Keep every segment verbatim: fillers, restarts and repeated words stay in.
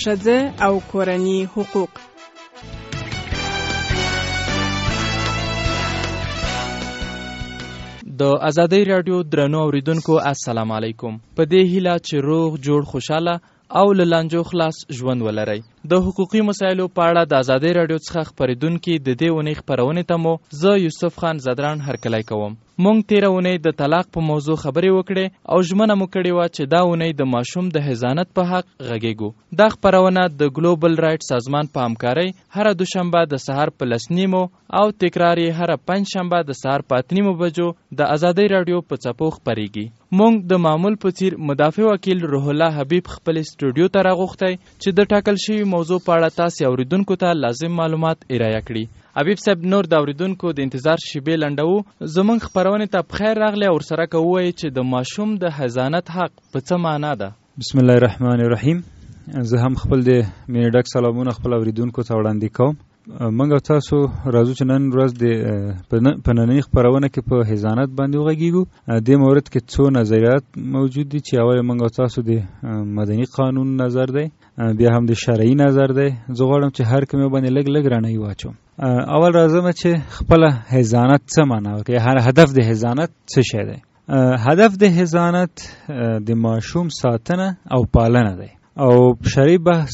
ښځه او کورني حقوق. د ازادۍ رادیو درنو اوریدونکو السلام علیکم. په دې هیله چې روغ جوړ خوشاله او له لانجو خلاص ژوند ولرئ. د حقوقي مسایلو په اړه د ازادۍ رادیو څخه خپرېدونکي د دې اونۍ خپرونې ته مو زه یوسف خان زدران هرکلی کوم. مونږ تیره اونۍ د طلاق په موضوع خبرې وکړې او ژمنه مو کړې وه چې دا اونۍ د ماشوم د حضانت په حق غږیږو. دا خپرونه د ګلوبل رایټ سازمان په همکارۍ هره دوشنبه د سهار په لس نیمو او تکرار یې هره پنج شنبه د سهار په اته نیمو بجو د ازادۍ رادیو په څپو خپرېږي. مونږ د معمول په څیر مدافع وکیل روح الله حبیب خپل سټوډیو ته راغوښتی چې د ټاکل شوي موضوع په اړه تاسې اوریدونکو ته لازم معلومات ارایه کړي. حبیب صاحب نور د اوریدونکو د انتظار شیبې لنډو. زمونږ خپرونې ته بخیر راغلی او ورسره که ووایي چې د ماشوم د حضانت حق په څه معنا ده. بسم الله الرحمن الرحیم. زه هم خپل د مینې ډک سلامونه خپل اوریدونکو ته وړاندې کوم. موږ او تاسو راځو چې نن ورځ د په نننۍ خپرونه کې په حضانت باندې وغږیږو. دې مورد کې څو نظریات موجود دي چې اول موږ او تاسو د مدني قانون نظر دی، بیا هم د شرعي نظر دی. زه غواړم چې هر کوم باندې لږ لږ رڼایي واچوم. اول راځم چې خپل حضانت څه معنا ورکوي، هدف د حضانت څه شی دی. هدف د حضانت د ماشوم ساتنه او پالنه دی او شرعي بحث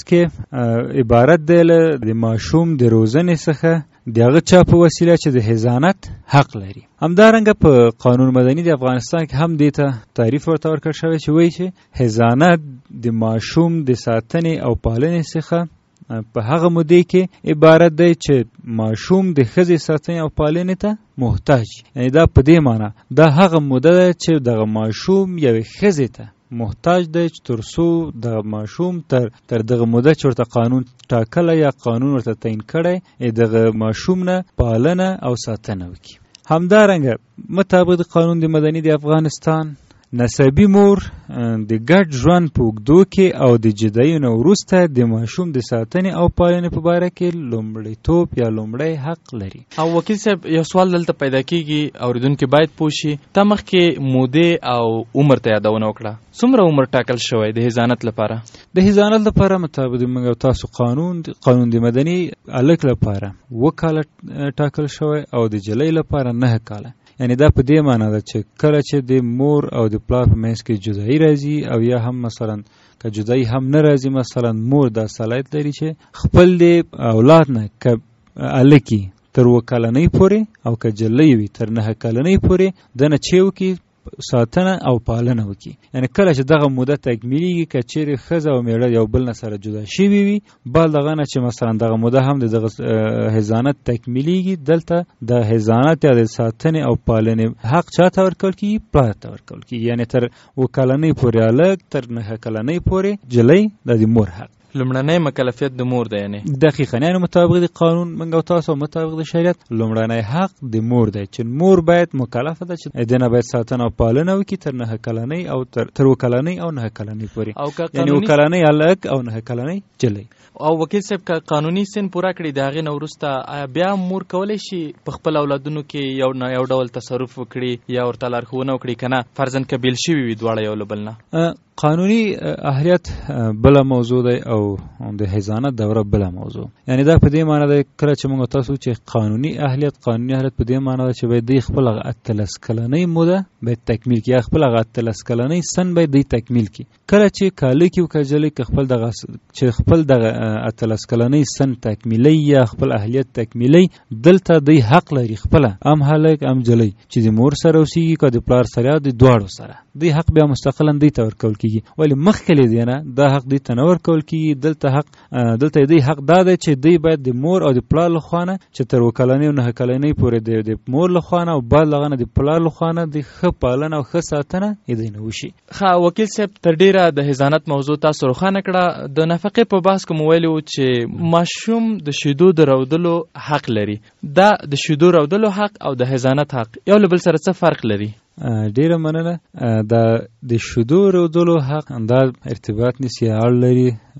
کې عبارت دی د ماشوم د روزنې څخه د هغه چا په وسیله چې د حضانت حق لري. همدارنګه په قانون مدني د افغانستان کې هم دې ته تعریف ورته ورکړل شوی چې وایي چې حضانت د ماشوم د ساتنې او پالنې څخه په هغه مودې کې عبارت دی چې ماشوم د ښځې ساتنې او پالنې ته محتاج. یعنی دا په دې معنی دا هغه موده ده چې دغه ماشوم یوې ښځې ته محتاج دی چې تر څو د ماشوم تر تر دغه موده چې ورته قانون ټاکلی یا قانون ورته تعیین کړی دغه ماشوم نه پالنه او ساتنه وکړي. همدارنګه مطابق د قانون د مدني د افغانستان نسبی مور د ګډ ژوند په اوږدو کې او د جدایۍ نه وروسته د ماشوم د ساتنې او پالنې په باره کې لومړیتوب یا لومړی حق لري. او وکیل صاحب یو سوال دلته پیدا کیږي، اوریدونکي باید پوه شي. تا مخکې مودې او عمر ته یادونه وکړه. څومره عمر ټاکل شوی د حضانت لپاره؟ د حضانت لپاره مطابق موږ او تاسو قانون قانون د مدني الک لپاره اوه کاله ټاکل شوی او د جلۍ لپاره نه کاله. یعنی دا په دې معنی ده چې کله چې د مور او د پلار په منځ کې جدایي راځي او یا هم مثلا که جدایي هم نه راځي، مثلا مور دا صلاحیت لري چې خپل د اولاد نه که الکي تر اوه کلنۍ پورې او که جلۍ وي تر نهه کلنۍ پورې دنه چې وکړي ساتنه او پالنه وکړي. یعنی کله چې دغه موده تکمیلیږي که چیرې ښځه او میړه یو بل نه سره جدا شوي وي، بل دغه نه چې مثلا دغه موده هم د دغه حضانت تکمیلیږي، دلته د حضانت یا د ساتنې او پالنې حق چاته ورکول کېږي؟ پلار ته ورکول کېږي. یعنی تر اوه کلنۍ پورې هلک، تر نهه کلنۍ پورې جلۍ، دا د مور حق. لومړنی مکلفیت د مور دی. یعنی دقیقاً یعنی مطابق د قانون موږ او تاسو مطابق د شریعت لومړنی حق د مور دی چې مور باید مکلفه ده چې دنه باید ساتنه او پالنه وکړي تر نهه کلنۍ او تر تر اوه کلنۍ او نهه کلنۍ پورې. یعنی اوه کلنۍ هلک او نهه کلنۍ جلۍ. او وکیل صاحب که قانوني سن پوره کړي د هغې نه وروسته بیا مور کولی شي په خپل اولادونو کې یو نه یو ډول تصرف وکړي یا ورته لارښوونه وکړي که نه فرضاً که بیل شوي وي دواړه یو له بل نه؟ قانوني اهلیت بله موضوع دی او د حضانت دوره بله موضوع. یعنی دا په دې معنی ده کله چې موږ تاسو چې قانوني اهلیت قانوني اهلیت په دې معنی ده چې باید دی خپل هغه اتلس کلنۍ موده باید تکمیل کړي، خپل هغه اتلس کلنۍ سن باید دی تکمیل کړي. کله چې کالک یو که جلۍ که خپل دغه چې خپل دغه اتلس کلنۍ سن تکمیلی یا خپل اهلیت تکمیلی، دلته دی حق لري خپل ام هلک ام جلۍ چې د مور سره اوسېږي که د پلار سره د دواړو سره، دی حق بیا مستقلا دی ته ورکول کېږي. ولی مخکې له دې نه دا حق دی ته نه ورکول کېږي. دلته حق دلته دی حق دا دی چې دی باید د مور او د پلار له خوا نه چې تر اوه کلنۍ او نهه کلنۍ پورې د مور له خوا نه او بعد له هغه نه د پلار له خوا نه د ښه پالنه او ښه ساتنه یې دی نه وشي. ښه وکیل صاحب تر ډېره د حضانت موضوع تاسو روښانه کړه. د نفقې په بحث کې مو ویلي وو چې ماشوم د شیدو د رودلو حق لري. دا د شیدو رودلو حق او د حضانت حق یو له بل سره څه فرق لري؟ ډیره مننه. دا د شیدو رودلو حق دا ارتباط نیسي اړ لري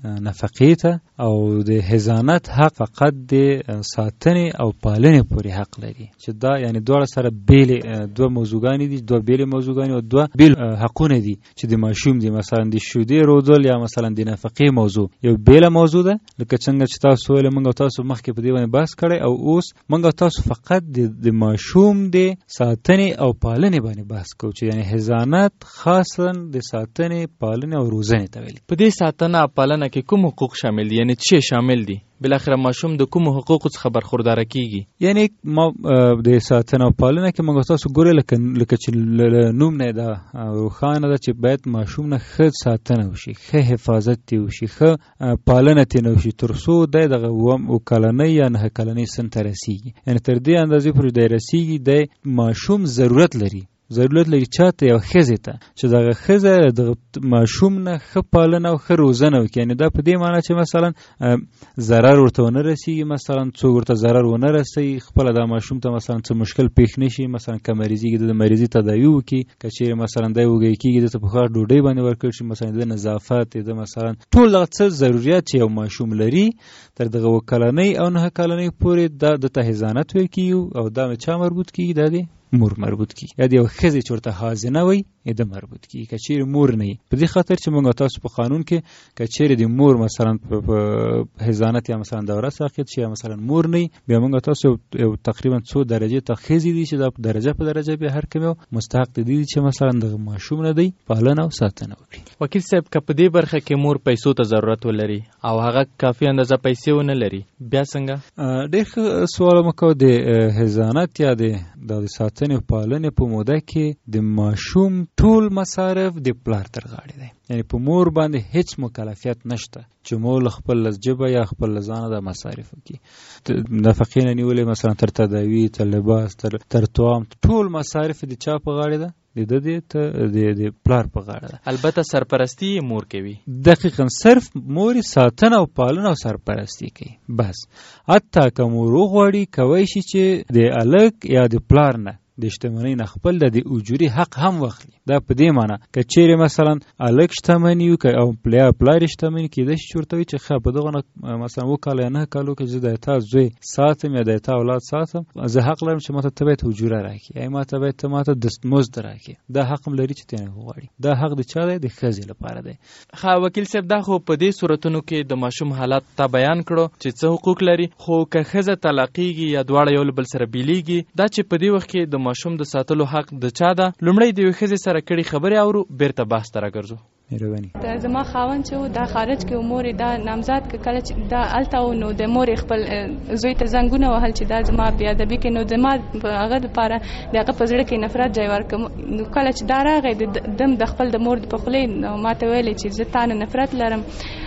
نفقې ته او د حضانت حق فقط د ساتنې او پالنې پورې حق لري، چې دا یعنی دواړه سره بیلې دوه موضوعګانې دي، دوه بیلې موضوعګانې او دوه بیل حقونه دي چې د ماشوم دي. مثلا د شیدې رودل یا مثلا د نفقې موضوع یو بیله موضوع ده، لکه څنګه چې تاسو ویل موږ تاسو مخکې په دې باندې بحث کړی، او اوس موږ تاسو فقط د ماشوم د ساتنې او پالنې باندې بحث کوو، چې یعنی حضانت خاصا د ساتنې پالنې او روزنې ته ویل. په دې ساتنه او پالنه کې کوم حقوق شامل دي؟ یعنی څه شامل دي؟ بالاخره ماشوم د کوم حقوقو څخه برخوردار کیږي؟ یعنی ما د ساتنه او پالنه کې موږ تاسو ګورئ لکه لکه چې نوم نه دا روښانه ده چې باید ماشوم نه ښه ساتنه وشي، ښه حفاظت تی وشي، ښه پالنه تی نه وشي، تر څو د دغه و کلنۍ یا نه کلنۍ سن ته رسیږي. یعنی تر دې اندازې پورې دی رسیږي د ماشوم ضرورت لري ضرورت لري چاته یو ښځې ته چې دغه ښځه د ماشوم نه ښه پالنه او ښه روزنه وکړي. یعنی دا په دې معنی چې مثلا ضرر ورته ونه رسیږي، مثلا څوک ورته ضرر ونه رسوي، خپله دا ماشوم ته مثلا څه مشکل پیښ نه شي، مثلا که مریضي د مریضي تداوي وکړي، که چېرې مثلا دی وږی کېږي دته په ښه ډوډۍ باندې ورکړل شي، مثلا د نظافت د مثلا ټول دغه څه ضرورت چې یو ماشوم لري تر دغه اوه کلنۍ او نهه کلنۍ پورې دا دته حضانت ویل کېږي. او دا چا مربوط کېږي؟ دا دی مور مربوط کی، یا د یو ښځې چې ورته حاضنه وي د مربوط کی، که چیرې مور نه وي. په دې خاطر چې موږ تاسو په قانون کې که چیرې د مور مثلا په حضانت یا مثلا دوره ساقط شي یا مثلا مور نه وي، بیا موږ تاسو یو تقریبا څو درجې ته ښځې دي چې دا درجه په درجه بیا هر کوم یو مستحق دي چې مثلا د ماشوم نه دی پالنه او ساتنه وکړي. وکیل صاحب که په دې برخه کې مور پیسو ته ضرورت ولري او هغه کافي اندازه پیسې ونه لري، بیا څنګه؟ ډېر سوال مو کو د حضانت یا د د ساتنې او پالنې په موده کې د ماشوم ټول مصارف د پلار تر غاړې دی. یعنی په مور باندې هیڅ مکلفیت نشته چې مور خپل لجبه یا خپل لزانه د مصارف وکړي. نفقې نه نیولې مثلا تر تداوی، تر لباس، تر تر طعام، ټول مصارف د چا په غاړې ده؟ د د د د پلار په غاړه ده. البته سرپرستی مور کوي. دقیقاً صرف مور ساتنه او پالنه او سرپرستی کوي بس. حتی که مور وغواړي کولی شي چې د الک یا د پلار نه د شتمنۍ نه خپل د اجوري حق هم واخلي. دا په دې معنی که چیرې مثلا الک شتمني او پلار پلار شتمني کېدای شي ورته وي چې ښه په دغه مثلا اووه کاله یا نهه کالو کې زه د تا زوی ساتم یا د تا اولاد ساتم، زه حق لرم چې ماته ته باید اجوره راکړي، یا ماته باید ته ماته دستمزد راکړي. دا حق هم لري چې ته نه وغواړي. دا حق د چا دی؟ د ښځې لپاره دی. ښه وکیل صاحب، دا خو په دې صورتونو کې د ماشوم حالات ته بیان کړو چې څه حقوق لري، خو که ښځه طلاقېږي یا دواړه یو له بل سره بیلیږي، دا چې په دې وخت کې د ماشوم د ساتلو حق د چا ده؟ لومړی د یوې ښځې سره کړي خبرې اورو، بیرته بحث ته راګرځو. دا زما خاوند چې دا خارج کې مور دا نامزاد ک کله چې دا الته نو د مور خپل زوی ته زنګونه وهل چې دا زما بیا د بیک نو زما هغه لپاره دغه په زړه کې نفرت ځای ورکم. نو کله چې دا راغی دم د خپل د مور په خولې ماته ویلې چې زه تانه نفرت لرم،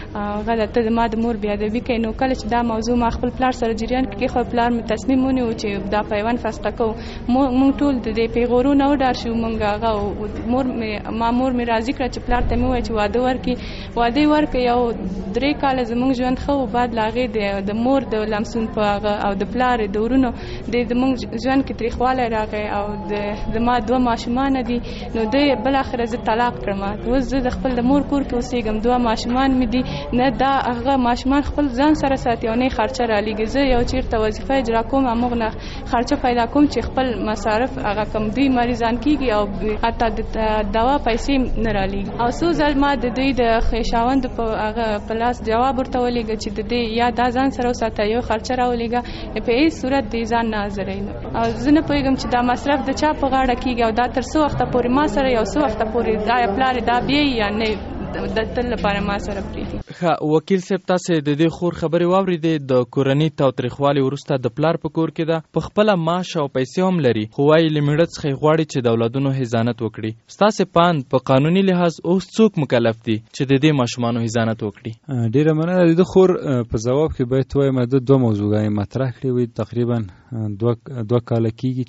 غلطه ما د مور بیا د بیک. نو کله چې دا موضوع ما خپل پلار سره جریان کې خو پلار مې تصمیم ونیو چې دا پیوند فسخ کو. مونږ ټول د پیغورو نه وډار شو. مونږ هغه مور ما مور مې راضي کړ چې پلار ته مې چې واده ورکي واده ورکي یو درې کال زمونږ ژوند خو بعد لاغې د مور د لمسون په او د پلار د ورونو د زمونږ ژوند کې تاریخواله راغی او د ما دوه ماشومان دي. نو د بل اخر زه طلاق کړم. اوس زه د خپل د مور کور کې اوسېږم. دوه ماشومان مې دي، نه دا هغه ماشومان خپل ځان سره ساتي او نه خرچه را لګي. زه یو چیرته وظیفه اجرا کوم امغه نه خرچه پیدا کوم چې خپل مصارف هغه کم دوی مریضان کیږي او حتی د دوا پیسې نه را لګي. او څو ځل ما د دوی د خیشاوند په هغه پلاس جواب ورته ولېږه چې د دې یا دا ځان سره وساته یو خرچه را ولېږه په هیڅ صورت دې ځان نه حاضرین. او زه نه پوهېږم چې دا مصرف د چا په غاړه کیږي او دا تر څو وخته پورې ما سره یو څو وخته پورې دا پلار دا بیا یا نه د تل لپاره ما سره پریږدي. ښه وکیل صاحب، تاسې د دې خور خبرې واورېدې. د کورنۍ تاوتریخوالي وروسته د پلار په کور کې ده، په خپله معاش او پیسې هم لري، خو وایي له میړه څخه یې غواړي چې د اولادونو حضانت وکړي. ستاسې پاند په قانوني لحاظ اوس څوک مکلف دي چې د دې ماشومانو حضانت وکړي؟ ډېره مننه. د خور په ځواب کې باید وایم د دوه موضوعګانې مطرح کړې وي. تقریبا دوه دوه کاله کېږي چې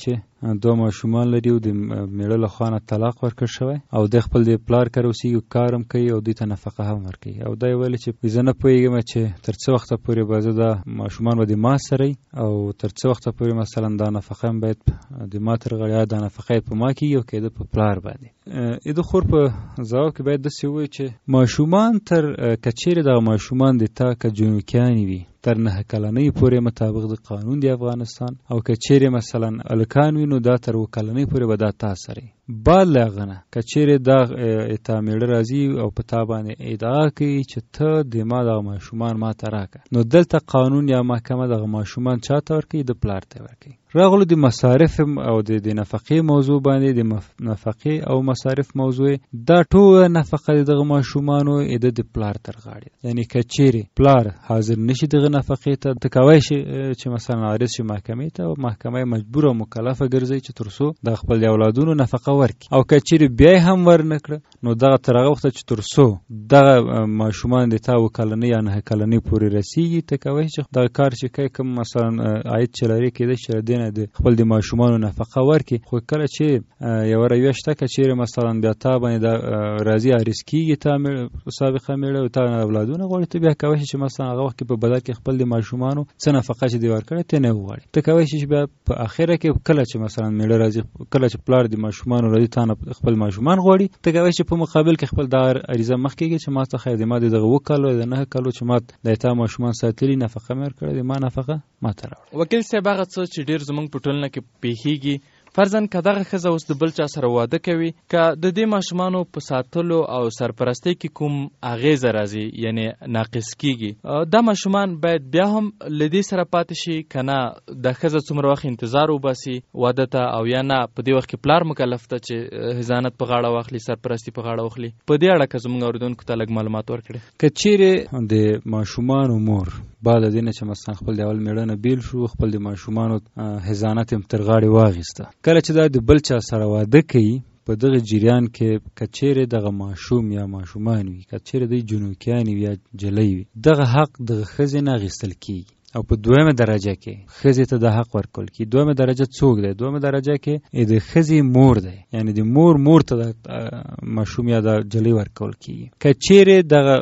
دوه ماشومان لري او د میړه له خوا نه طلاق ورکړ شوی او د خپل د پلار کره اوسېږي، کار هم کوي او دوی ته نفقه هم ورکوي. او دا یې ویل چې زه نه پوهېږم چې تر څه وخته پورې به زه دا ماشومان به د ما سره او تر څه وخته پورې مثلا دا نفقه هم باید د ما تر غړیا دا نفقه په ما کېږي او کېده په پلار باندې. د خور په ځواب کې باید داسې ووایي چې ماشومان تر که چیرې دغه ماشومان د تا که جنوکیانې وي تر نه کلنۍ پورې مطابق د قانون د افغانستان، او که چیرې مثلا الکان وي نو دا تر اووه کلنۍ پورې به دا تا سره وي. بعد له هغه نه که چیرې دا ته میړه راځي او په تا باندې ادعا کوي چې ته د ما دغه ماشومان ما ته راکړه، نو دلته قانون یا محکمه دغه ماشومان چا ته ورکوي؟ د پلار ته ورکوي. راغلو د مصارف او د نفقې موضوع باندې، د نفقې او مصارف موضوع، دا ټول نفقه دغه ماشومانو د د پلار تر غاړې. یعنی که چیرې پلار حاضر نشي دغه نفقې ته، ته کولی شي چې مثلا عارض شي محکمې ته او محکمه مجبور او مکلفه ګرځي چې تر څو د خپل اولادونو نفقه ورکړي. او که چیرې بیا هم ورنکړه نو دغه تر هغه وخته چې تر څو دغه ماشومان د تا اووه کلنۍ یا نهه کلنۍ پورې رسېږي، ته کولی شي دغه کار چې کوي کوم مثلا عاید چې لري کېدای شي د د خپل د ماشومانو نفقه ورکړي. خو کله چې یوه رویه شته که چیرې مثلا بیا تا باندې دا راځي عارض کېږي تا سابقه میړه او تا اولادونه غواړي، ته بیا کولی شي چې مثلا هغه وخت کې په بدل کې خپل د ماشومانو څه نفقه چې دې ورکړې ته نه وغواړي. ته کولی شي چې بیا په اخره کې کله چې مثلا میړه راځي، کله چې پلار د ماشومانو راځي تا نه خپل ماشومان غواړي، ته کولی شي په مقابل کې خپل دغه عریضه مخ کېږي چې ما څخه د ما د دغه اووه کالو د نهه کالو چې ما د تا ماشومان ساتلي نفقه مې ورکړې، د ما نفقه ما ته راوړه. وکیل صاحب، هغه څه چې ډېر زموږ په ټولنه کې پیښیږي، فرضاً که دغه ښځه اوس د بل چا سره واده کوي، که د دې ماشومانو په ساتلو او سرپرستۍ کې کوم اغېزه راځي یعنی ناقص کېږي، دا ماشومان باید بیا هم له دې سره پاتې شي که نه د ښځه څومره وخت انتظار وباسي واده ته، او یا نه په دې وخت کې پلار مکلف ده چې حضانت په غاړه واخلي، سرپرستي په غاړه واخلي؟ په دې اړه که زموږ اورېدونکو ته لږ معلومات ورکړي. که چیرې د ماشومانو مور بعد له دې نه چې مثلا خپل د اول میړه نه بیل شو، خپل د ماشومانو حضانت یې تر غاړې واخیسته، کله چې دا د بل چا سره واده کوي، په دغه جریان کې که چیرې دغه ماشوم یا ماشومان وي، که چیرې دوی جنوکیانې وي یا جلی وي، دغه حق دغه ښځې نه اخیستل کېږي. او په دویمه درجه کې ښځې ته د حق ورکول کی. دویمه درجه څوک دی؟ دویمه درجه کې د ښځې مور دی، یعنی د مور مور ته د ماشوم یا د جلی ورکول کی. که چیرې دغه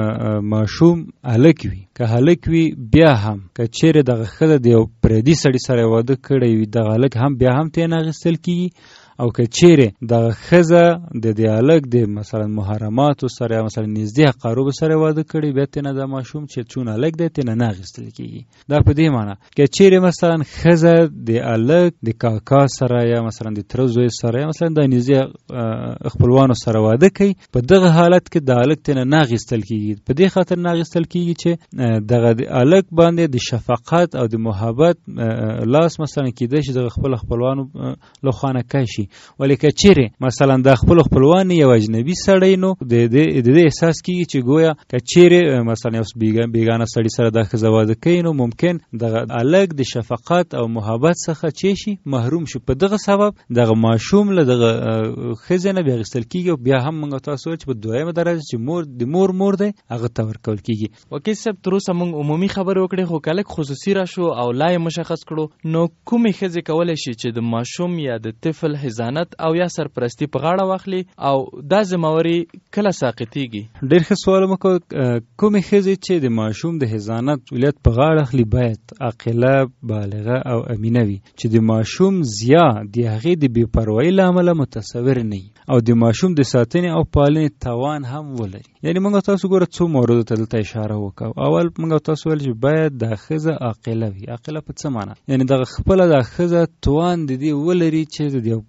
ماشوم هلک وي، که هلک وي بیا هم که چیرې دغه ښځه د یو پردي سړي سره واده کړی وي، دغه هلک هم بیا هم ترې نه اخیستل کېږي. او که چیرې دغه ښځه د دې هلک د مثلا محرماتو سره یا مثلا نږدې اقاربو سره واده کړي، بیا ترې نه دا ماشوم چې چون هلک دی ترې نه نه اخیستل کېږي. دا په دې معنی که چیرې مثلا ښځه د هلک د کاکا سره یا مثلا د تره زوی سره یا مثلا د نږدې خپلوانو سره واده کوي، په دغه حالت کې د هلک ترې نه اخیستل کېږي. په دې خاطر نه اخیستل کېږي چې دغه د هلک باندې د شفقت او د محبت لاس مثلا کېدای شي دغه خپل خپلوانو له خوا نه کش شي. ولی که چیرې مثلا د خپل خپلوان یو اجنبي سړی، نو د دې احساس کېږي چې گویا که چیرې مثلا یو بیګانه سړي سره د ښځه واده کوي، نو ممکن دغه هلک د شفقت او محبت څخه چې شي محروم شي. په دغه سبب دغه ماشوم له دغه ښځې نه بیا اخیستل کېږي. او بیا هم موږ تاسو چې په دویمه درجه چې مور د مور مور دی هغه ته ورکول کېږي. وکیل صاحب، تر اوسه موږ عمومي خبرې وکړې، خو که لږ خصوصي راشو او لا یې مشخص کړو، نو کومې ښځې کولی شي چې د ماشوم یا د طفل حضانت او یا سرپرستی په غاړه واخلي، او دا ذمہواری کله ساقطیږي؟ ډېر ښه سوال مو کو. کومې ښځې چې د ماشوم د حضانت مسؤلیت په غاړه اخلي باید عاقله، بالغه او امینه وي، چې د ماشوم زیا د هغې د بې پروایۍ له امله متصور نه وي او د ماشوم د ساتنې او پالنې توان هم ولري. یعنی موږ تاسو ګوره څو موردو ته دلته اشاره وکړو. اول موږ تاسو ویل چې باید د ښځه عاقله وي. عاقله په څه معنی؟ یعنی دغه خپله د ښځه توان د دې ولري چې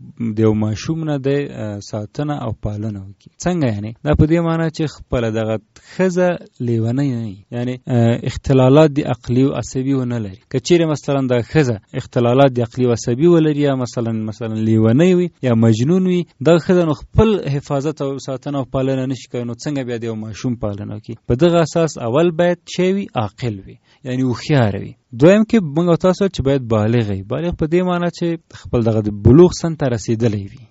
د یو ماشوم نه د ساتنه او پالنه وکړي. څنګه یعنی؟ دا په دې معنی چې خپله دغه ښځه لیونۍ نه وي، یعنی اختلالات د عقلي او عصبي ونه لري. که چیرې مثلا د ښځه اختلالات د عقلي او عصبي ولري یا مثلا مثلا لیونۍ وي یا مجنون وي، دغه ښځه نو خپل حفاظت او ساتنه او پالنه نشي کوي، نو څنګه بیا د یو ماشوم پالنه وکړي؟ په دغه اساس اول باید چې وي عاقل وي، یعنی هوښیار وي. دویم کې موږ تاسو چې باید بالغ وي. بالغ په دې معنی چې خپل دغه د بلوغ سن ته رسیدلی وي،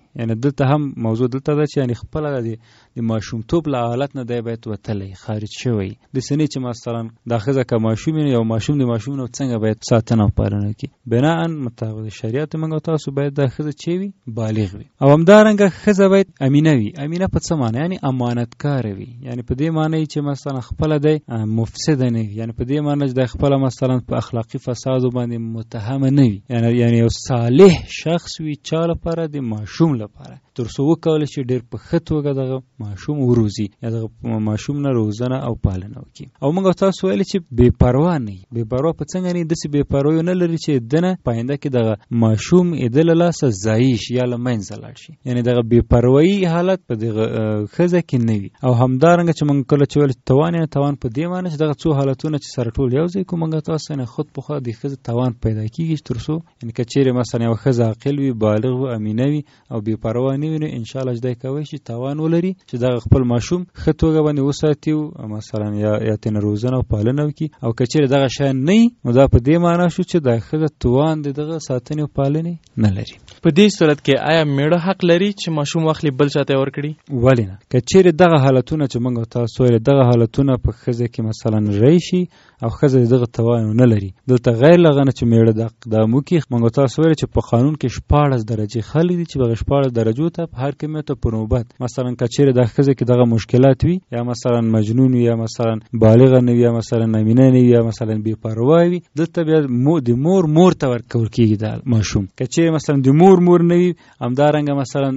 یعنی دلته هم موضوع دلته ده چې یعنی خپل د ماشومتوب له حالت نه دی باید وتلی خارج شوی د سنې چې مثلا دا ښځه که ماشوم یو ماشوم د ماشوم نه څنګه باید ساتنه او پالنه وکړي بناء مطابق د شریعت موږ تاسو باید دا ښځه چې وي بالغ وي او همدارنګه ښځه باید امینه وي. امینه په څه معنی؟ یعنی امانتکار وي، یعنی په دې معنی چې مثلا خپل دی مفسد نه وي، یعنی په دې معنی چې د خپل مثلا په اخلاقی فساد باندې متهم نه وي، یعنی یعنی یو صالح شخص وي چا لپاره د ماشوم لپاره تر څو وکولای شي ډېر په ښه توګه دغه ماشوم وروزي یا دغه ماشوم نه روزنه او پالنه وکړي. او موږ تاسو ویلي چې بې پروا نه وي. بې پروا په څنګه نه داسې بې پروایي نه لري چې دنه په آینده کې دغه ماشوم د له لاسه ضایع شي یا له منځه لاړ شي، یعنی دغه بې پروایي حالت په دغه ښځه کې نه وي. او همدارنګه چې موږ کله چې ویل توان یې توان په دې معنی چې دغه څو حالتونه چې سره ټول یو ځای کوو موږ تاسو نه خود په خوا د ښځې توان پیدا کېږي تر څو یعنی که چیرې مثلا یوه ښځه عاقل وي، بالغ وي، امینه وي او بې پروا نه وي، نو انشاءالله چې دی کوی شي توان ولري چې دغه خپل ماشوم ښه توګه باندې وساتي مثلا یا یا ترې روزنه او پالنه وکړي. او که چیرې دغه شیان نه وي نو دا په دې معنا شو چې دا ښځه توان د دغه ساتنې او پالنې نه لري. په دې صورت کې آیا میړه حق لري چې ماشوم واخلي بل چاته ورکړي؟ ولې نه؟ که چیرې دغه حالتونه چې موږ تاسو ویل دغه حالتونه په ښځه کې مثلا راشي او ښځه دغه توان نه لري، دلته غیر لغه نه چې میړه د اقدام وکړي. موږ تاسو ویل چې په قانون کې شپاړس درجې خلک دي چې به شپاړس درجو ته په هر کمه ته په نوبت مثلا که چیرې د ښځه کې دغه مشکلات وي یا مثلا مجنون وي یا مثلا بالغ نه وي یا مثلا امینه نه وي یا مثلا بې پروا وي، دلته بیا د مور مور ته ورکول کېږي دا ماشوم. که چیرې مثلا د مور مور نه وي همدارنګه مثلا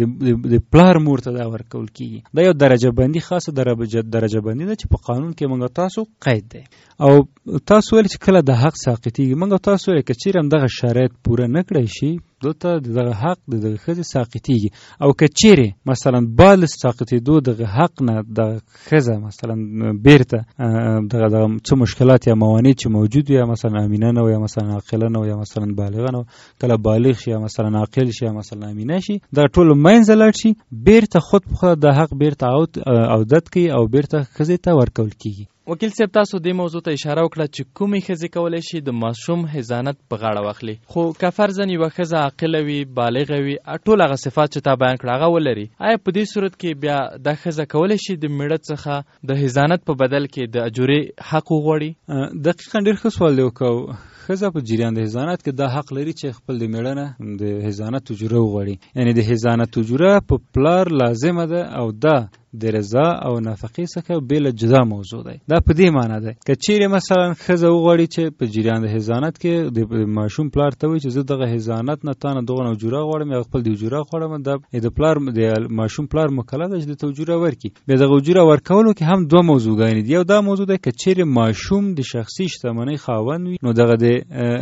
د پلار مور ته دا ورکول کېږي. دا یو درجه بندي خاصه درجه بندي ده چې په قانون کې موږ تاسو قید دی. او تاسو ویل چې کله د حق ساقطېږي، موږ تاسو ویل که چیرې هم دغه شرایط پوره نه کړی شي دلته دغه حق د دغه ښځې ساقطېږي. او که چیرې مثلا بعد له ساقطېدو دغه حق نه دغه ښځه مثلا بیرته دغه دغه څه مشکلات یا موانع چې موجود وي یا مثلا امینه نه وي یا مثلا عاقله نه وي یا مثلا بالغه نه، کله بالغ شي یا مثلا عاقل شي یا مثلا امینه شي، دا ټول منځه لاړ شي، بیرته خود په خود د حق بیرته عودت کوي او بیرته ښځې ته ورکول کېږي. وکیل صاحب تاسو دې موضوع ته اشاره وکړه چې کومې ښځې کولی شي د ماشوم حضانت په غاړه واخلي، خو که فرضاً یوه ښځه عاقله وي، بالغه وي، ټول هغه صفات چې تا بیان کړه هغه ولري، آیا په دې صورت کې بیا دا ښځه کولی شي د میړه څخه د حضانت په بدل کې د اجورې حق وغواړي؟ دقیقاً ډېر ښه سوال دی وکړو. ښځه په جریان د حضانت کې دا حق لري چې خپل د میړه نه د حضانت اجوره وغواړي، یعنی د حضانت اجوره په پلار لازمه ده او دا د رضا او نفقې څخه بېله جدا موضوع دی. دا په دې معنی ده که چیرې مثلا ښځه وغواړي چې په جریان د حضانت کې د ماشوم پلار ته وایي چې زه دغه حضانت نه تا نه دغه اجوره غواړم یا خپل د اجوره غواړم، دا د پلار د ماشوم پلار مکلف دی چې د اجوره ورکړي. بیا دغه اجوره ورکولو کې هم دوه موضوعګانې دي. یو دا موضوع دی که چیرې ماشوم د شخصي شتمنۍ خاوند وي نو دغه د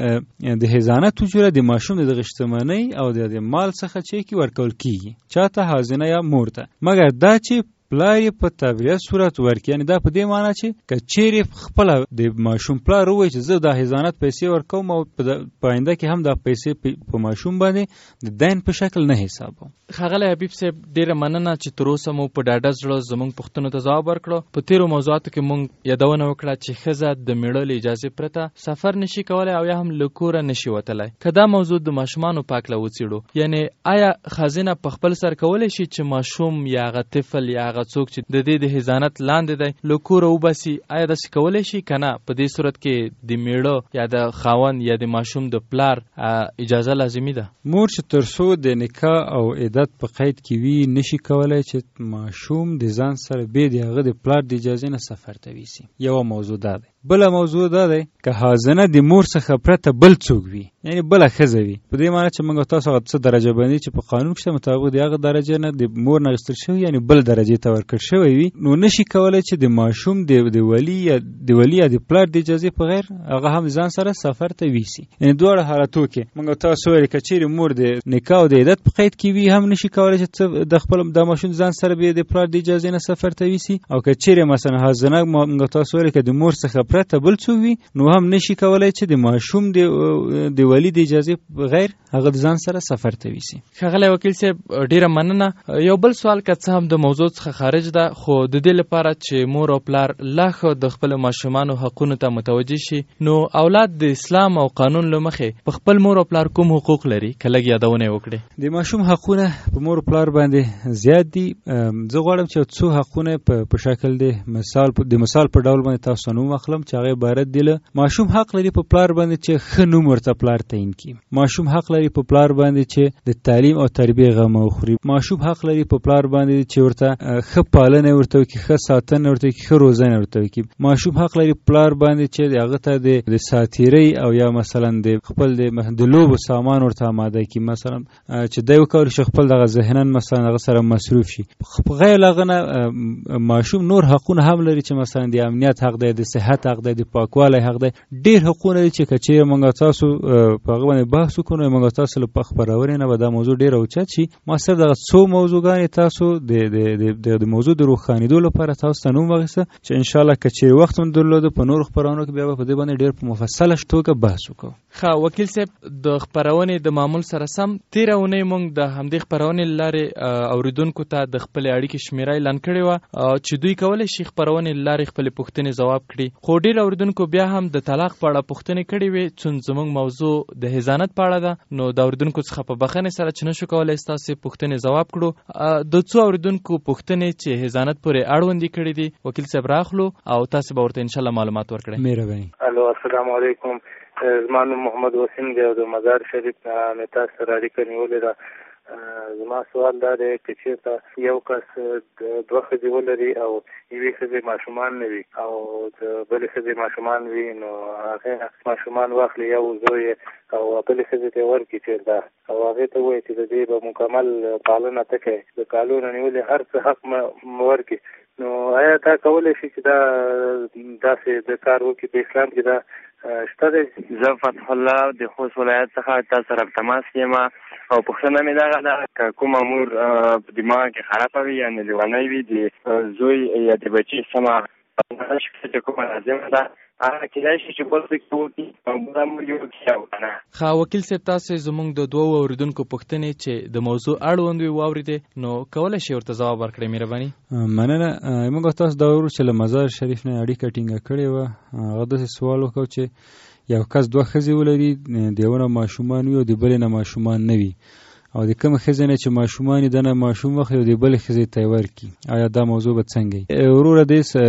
د حضانت اجوره د ماشوم د دغه شتمنۍ او د مال څخه چې کی ورکول کیږي چاته حاضنه یا مور ته، مګر دا چې پلار یې په تبریت صورت ورکړي، یعنی دا په دې معنی چې که چیرې خپله د ماشوم پلار ووایي چې زه د حضانت پیسې ورکوم او په آینده کې هم دا پیسې په ماشوم باندې د دین په شکل نه حسابوم. ښاغلی حبیب صاحب ډېره مننه چې تر اوسه مو په ډاډه زړه زموږ پوښتنو ته ځواب ورکړو. په تېرو موضوعاتو کې موږ یادونه وکړه چې ښځه د میړه له اجازې پرته سفر نشي کولی او یا هم له کوره نشي وتلی. که دا موضوع د ماشومانو په هکله وڅېړو، یعنی آیا ښځینه په خپل سر کولی شي چې ماشوم یا هغه طفل یا هغه څوک چې د دې د حضانت لاندې دی له کوره وباسي، آیا داسې کولی شي که نه؟ په دې صورت کې د میړه یا د خاوند یا د ماشوم د پلار اجازه لازمي ده. مور چې تر څو د نکاح او عدت په قید کې وي نشي کولی چې ماشوم د ځان سره بې د هغه د پلار د اجازې نه سفر ته ویسي. یوه موضوع دا دی. بله موضوع دا دی که حاضنه د مور څخه پرته بل څوک وي، یعنی بله ښځه وي، په دې معنی چې موږ تاسو هغه څه درجه بندي چې په قانون کې مطابق د هغه درجه نه د مور نه اخیستل شوی یعنی بل درجې ته ورکړل شوی وي، نو نشي کولی چې د ماشوم د ولی یا د ولی یا د پلار د اجازې په غیر هغه هم ځان سره سفر ته ویسي. یعنی دواړه حالتو کې موږ تاسو ویل که چیرې مور د نکاح او د عدت په قید کې وي هم نشي کولی چې د خپل د ماشوم ځان سره به د پلار د اجازې نه سفر ته ویسي. او که چیرې مثلا حاضنه موږ تاسو ویل که د مور څخه پرته بل څوک وي نو هم نشي کولای چې د ماشوم د د والي د اجازې بغیر هغه د ځان سره سفر ته ویسي. ښاغلی وکیل صاحب ډیره مننه. یو بل سوال که څه هم د موضوع څخه خارج ده خو د دې لپاره چې مور او پلار لا ښه د خپلو ماشومانو حقونو ته متوجه شي نو اولاد د اسلام او قانون له مخې په خپل مور او پلار کوم حقوق لري که لږ یادونه یې وکړي. د ماشوم حقونه په مور او پلار باندې زیات دي. زه غواړم چې څو حقونه په شکل د مثال د مثال په ډول باندې تاسو نوم اخلم چې هغه عبارت دی له ماشوم حق لري په پلار باندې چې ښه نوم ورته پلار تعیین کړي. ماشوم حق لري په پلار باندې چې د تعلیم او تربیه غم وخوري. ماشوم حق لري په پلار باندې چې ورته ښه پالنه ورته وکړي، ښه ساتنه ورته وکړي، ښه روزنه ورته وکړي. ماشوم حق لري پلار باندې چې هغه ته د ساتیرۍ او یا مثلا د خپل د لوبو سامان ورته آماده کړي، مثلا چې دی وکړي چې خپل دغه ذهناً مثلا هغه سره مصروف شي. غیر هغه نه ماشوم نور حقونه هم لري چې مثلا د امنیت حق دی، د صحت حق دی، د پاکوالي حق دی. ډېر حقونه لري چې که چېرې موږ تاسو په هغه باندې بحث وکړو نو موږ تاسو له خپرونې نه به دا موضوع ډېره اوچت شي. ما صرف دغه څو موضوعګانې تاسو د د موضوع د روښانېدو لپاره تاسو ته نوم واخیسته چې انشاءالله که چېرې وخت هم درلوده په نورو خپرونو کې بیا به په دې باندې ډېر په مفصله توګه بحث وکړو. ښه وکیل صاحب د خپرونې د معمول سره سم تېره اونۍ موږ د همدې خپرونې له لارې اورېدونکو ته د خپلې اړیکې شمېره اعلان کړې وه چې دوی کولی شي خپرونې له لارې خپلې پوښتنې ځواب کړي. خو ډېر اورېدونکو بیا هم د طلاق په اړه پوښتنې کړې وې چون زموږ موضوع د حضانت په اړه ده نو د اورېدونکو څخه په بخښنې سره چې نشو کولی ستاسې پوښتنې ځواب کړو. د څو اورېدونکو پوښتنې چې حضانت پورې اړوندې کړې دي وکیل صاحب راخلو او تاسې به ورته انشاءالله معلومات ورکړئ. مهرباني. الو السلام علیکم. زما نوم محمد وسیم دی او د مزار شریف نه مې تاسو سره اړیکه نیولې ده. زما سوال دا دی که چېرته یو کس دوه ښځې ولري او یوې ښځې ماشومان نه وي او د بلې ښځې ماشومان وي نو هغې ماشومان واخلي یو زوی او بلې ښځې ته یې ورکړي چېرته او هغې ته ووایي چې د دې به مکمل پالنه ته کوي، د کالو نه نیولې هر څه حق م ورکړي. نو آیا تا کولی شي چې دا داسې د کار وکړي په اسلام کې دا شته دی؟ زه فتح الله د خوست ولایت څخه تا سره په تماس یم او پوښتنه مې دغه ده که کومه مور په دماغ کې خرابه وي یا لیونۍ وي د زوی یا د بچي سمه چې کومه لازمه ده هغه کېدای شي چې بل څه وکړي او بله مور یې وکړي او که نه. ښه وکیل صاحب تاسې زموږ د دوو اورېدونکو پوښتنې چې د موضوع اړوند وي واورېدې نو کولی شئ ورته ځواب ورکړئ. مهرباني. مننه. موږ تاسو دا وورو چې له مزار شریف نه اړیکه ټینګه کړې وه. هغه داسې سوال وکړو چې یو کس دوه ښځې ولري، د یوه نه ماشومان وي او د بلې نه ماشومان نه وي او د کومه ښځې نه چې ماشومان یې د نه ماشوم واخلي او د بلې ښځې ته یې ورکړي، آیا دا موضوع به څنګه وي؟ وروره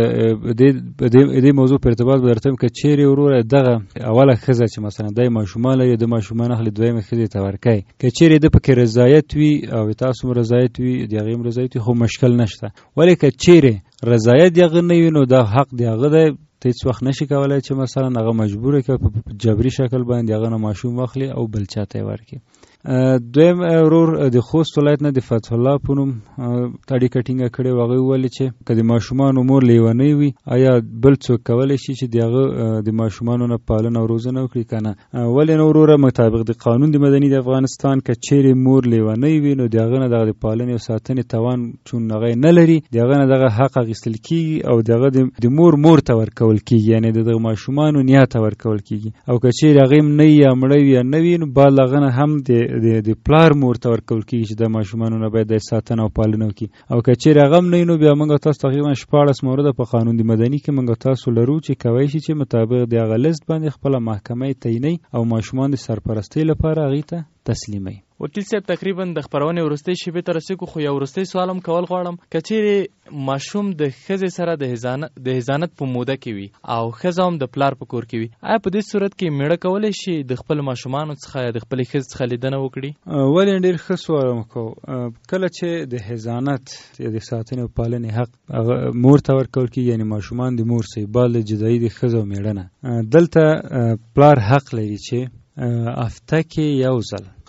دې موضوع په ارتباط به درته وایم که چېرې وروره دغه اوله ښځه چې مثلا دی ماشومان لري د ماشومان اخلي دویمه ښځې ته ورکوي، که چېرې ده پکې رضایت وي او تاسو هم رضایت وي د هغې هم رضایت وي خو مشکل نشته. ولې که چېرې رضایت د هغه نه وي نو دا حق د هغه دی، ته هېڅ وخت نشي کولی چې مثلا هغه مجبوره کړي په جبري شکل باندې هغه نه ماشوم واخلي او بل چا ته یې ورکړي. دویم ورور د خوست ولایت نه د فتح الله په نوم اړیکه ټینګه کړې وه. هغوی وویل چې که د ماشومانو مور لیونۍ وي آیا بل څوک کولی شي چې د هغه د ماشومانو نه پالنه او روزنه وکړي که نه؟ ولې نه وروره مطابق د قانون د مدني د افغانستان که چیرې مور لیونۍ وي نو د هغه نه دغه د پالنې او ساتنې توان چون هغه نه لري د هغه نه دغه حق اخیستل کېږي او د هغه د مور مور ته ورکول کېږي، یعنې د دغه ماشومانو نیا ته ورکول کېږي. او که چیرې هغې هم نه وي یا مړه وي یا نه وي نو بعد هغه نه هم د د د پلار مور ته ورکول کېږي چې د ماشومانو نه باید د ساتنه او پالنه وکړي. او که چېرې هغه هم نه وي نو بیا موږ تاسو تقریبا شپاړس مورده په قانون د مدني کې موږ تاسو لرو چې کولی شي چې مطابق د هغه لیست باندې خپله محکمه یې تعینوي او ماشومان د سرپرستۍ لپاره هغې ته تسلیموي. وکیل صاحب تقریبا د خپرونې وروستۍ شیبې ته رسېږو خو یو وروستی سوال هم کول غواړم که چېرې ماشوم د ښځې سره د حضانت د حضانت په موده کې وي او ښځه هم د پلار په کور کې وي آیا په دې صورت کې میړه کولی شي د خپلو ماشومانو څخه یا د خپلې ښځې څخه لیدنه وکړي؟ ولې ډېر ښه سوال مو کوو. کله چې د حضانت یا د ساتنې او پالنې حق مور ته ورکول کېږي یعنې ماشومان د مور سي بعد د جدایي د ښځو او میړه نه، دلته پلار حق لري چې هفته کې یو ځل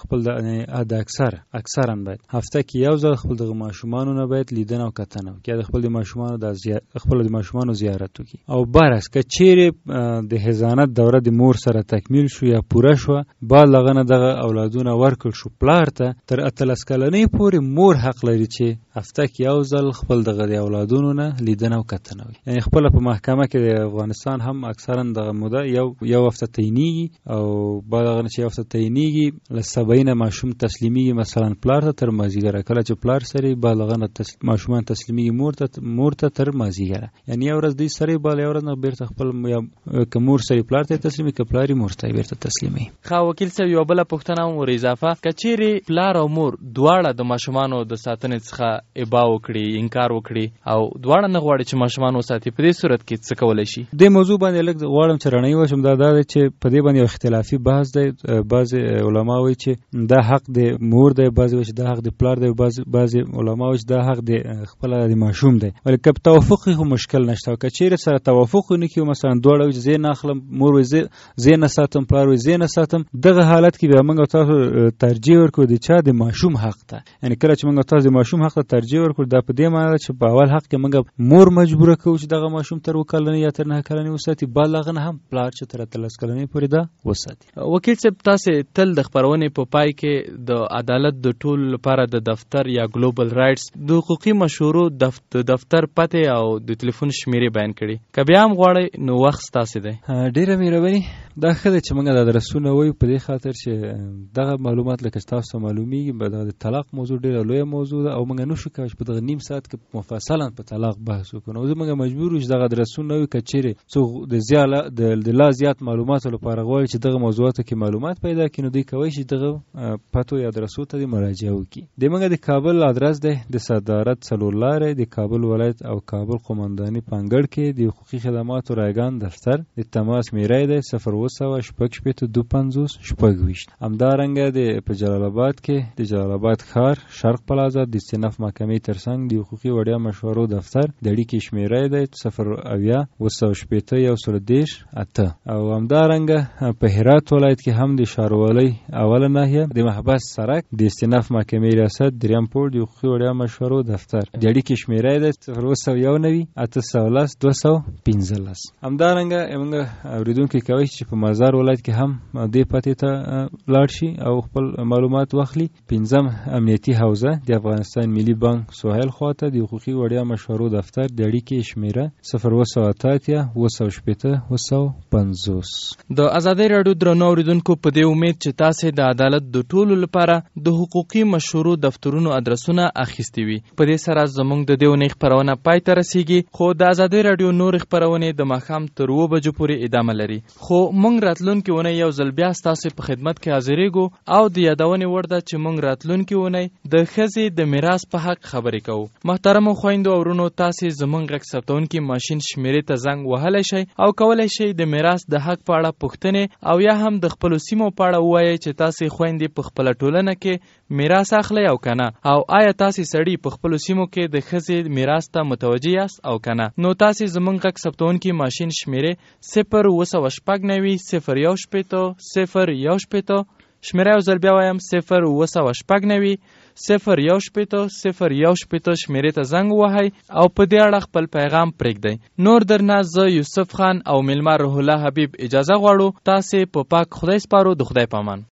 خپل د اکثر اکثرا باید هفته کې یو ځل خپل د ماشومانو نه باید لیدنه او کتنه وکړي، د خپل د ماشومانو د خپل د ماشومانو زیارت وکړي. او برعکس که چیرې د حضانت دوره د مور سره تکمیل شو یا پوره شو، بعد لغه نه دغه اولادونه ورکړل شو پلار ته، تر اتلس کلنۍ پورې مور حق لري چې هفته کې یو ځل خپل دغه د اولادونو نه لیدنه او کتنه وکړي. یعنی خپل په محکمه کې د افغانستان هم اکثرا دغه موده یو یو هفته تعینیږي، او بعد هغه چې یو هفته تعینیږي له سبعینه ماشوم تسلیمیږي مثلا پلار ته تر مازیګره، کله چې پلار سره بعد هغه نه تس... ماشومان تسلیمیږي مور ته مور ته تر مازیګره. یعنی یو ورځ دوی سره بعد یو ورځ نه بیرته خپل یا که مور سره پلار ته تسلیمي، که پلار مور ته بیرته تسلیمي. خو وکیل صاحب یو بل پوښتنه هم ور اضافه، کچېری پلار او مور دواړه د ماشومانو د ساتنې څخه ابا وکړي، انکار وکړي او دواړه نه غواړي چې ماشومان وساتي، په دې صورت کې څه کولای شي؟ د موضوع باندې لږ غواړم چې رڼایي وشم. دا دا چې په دې باندې یو اختلافي بحث دی. بعض علما وایي چې دا حق د مور دی، بعض وایي چې دا حق د پلار دی، بعض بعض علما وایي چې دا حق د خپل د ماشوم دی. ولې که توافق خو مشکل نشته، او که چیرې سره توافق ونه کړي مثلا دواړه وایي زه نه اخلم، مور وایي زه نه ساتم، پلار وایي زه نه ساتم، دغه حالت کې بیا موږ تاسو ترجیح ورکړو د چا د ماشوم حق ته. یعنی کله چې موږ تاسو د ماشوم حق ته ترجیح ورکړو، دا په دې معنی چې په اول حق کې موږ مور مجبوره کوو چې دغه ماشوم تر اووه کلنۍ یا تر نهه کلنۍ وساتي، بل هغه نه هم پلار چې تر اتلس کلنۍ پورې دا وساتي. وکیل صاحب تاسو تل د خبرونې په پای کې د عدالت د ټول لپاره د دفتر یا ګلوبل رائټس د حقوقي مشورو د دفتر پته او د ټلیفون شمیرې بیان کړي، که بیا هم غواړئ نو وخت تاسو دی. ډیره مهرباني. دا ښه ده چې موږ د ادرسونه وایو په دې خاطر چې دغه معلومات لکه تاسو معلومیږي، به د طلاق موضوع ډیره لویه موضوع ده او موږ نشو کولی چې په دغه نیم ساعت کې مفصلا په طلاق بحث وکړو. نو موږ مجبور یو چې دغه ادرسونه وایو، که چیرې څوک د زیاله د لا زیات معلوماتو لپاره غواړي چې دغه موضوعاتو کې معلومات پیدا کړي، نو دوی کولی شي دغه پتو یا ادرسو ته مراجعه وکړي. د موږ د کابل ادرس دی د صدارت څلور لارې د کابل ولایت او کابل قومنداني پنګړ کې د حقوقي خدماتو رایګان دفتر. د تماس میرای دی صفر اوه سوه شپږ شپېته دوه پنځوس شپږ ویشت. همدارنګه د په جلال آباد کې د جلال آباد ښار شرق پلازا د استیناف محکمې ترڅنګ د حقوقي وړیا مشورو دفتر د اړیکې شمیرې دی صفر اویا اوه سوه شپېته یو سل دېرش اته. او همدارنګه په هرات ولایت کې هم د ښاروالۍ اوله ناحیه د محبس سرک د استیناف محکمې ریاست دریم پوړ د حقوقي وړیا مشورو دفتر د اړیکې شمیرې دی صفر اوه سوه یو نوي اته سوه لس دوه سوه پنځلس. همدارنګه موږ اوریدونکي کوي چې په مزار ولایت کې هم دې پتې ته لاړ شي او خپل معلومات واخلي. پنځم امنیتي حوزه د افغانستان ملي بانک سوهیل خواته د حقوقي وړیا مشورو دفتر د اړیکې شمیره صفر اوه سوه اته اتیا اوه سوه شپېته اوه سوه پنځوس. د ازادۍ راډیو درنو اوریدونکو په دې امید چې تاسو د عدالت د ټولو لپاره د حقوقي مشورو دفترونو ادرسونه اخیستي وي. په دې سره زموږ د دې ونې خبرونه پای ته رسیږي، خو د ازادۍ راډیو نور خبرونه د ماښام تر اووه بجو پورې ادامه لري. خو موږ راتلونکي ونې یو ځل بیا ستاسو په خدمت کې حاضرېږو او د یادونې وړ ده چې موږ راتلونکي ونې د ښځې د میراث په حق خبرې کوو. محترمو خویندو او ورونو، تاسو زموږ غږ ثبتونکي ماشین شمیرې ته زنګ وهلی شئ او کولی شئ د میراث د حق په اړه پوښتنې او یا هم د خپلو سیمو په اړه ووایئ چې تاسو خویندې په خپله ټولنه کې میراث اخلئ او که نه، او آیا تاسو سړي په خپلو سیمو کې د ښځې میراث ته متوجه یاست او که نه. نو تاسو زموږ غږ ثبتونکي ماشین شمیرې صفر اوه سوه شپږ نوي صفر یو شپېته صفر یو شپېته شمیره یو ځل بیا وایم صفر اوه سوه شپږ نوي صفر یو شپېته صفر یو شپېته شمیرې ته زنګ ووهئ او په دې اړه خپل پیغام پرېږدئ. نور درنه زه یوسف خان او میلمه روح الله حبیب اجازه غواړو. تاسې په پاک خدای سپارو. د خدای په امان.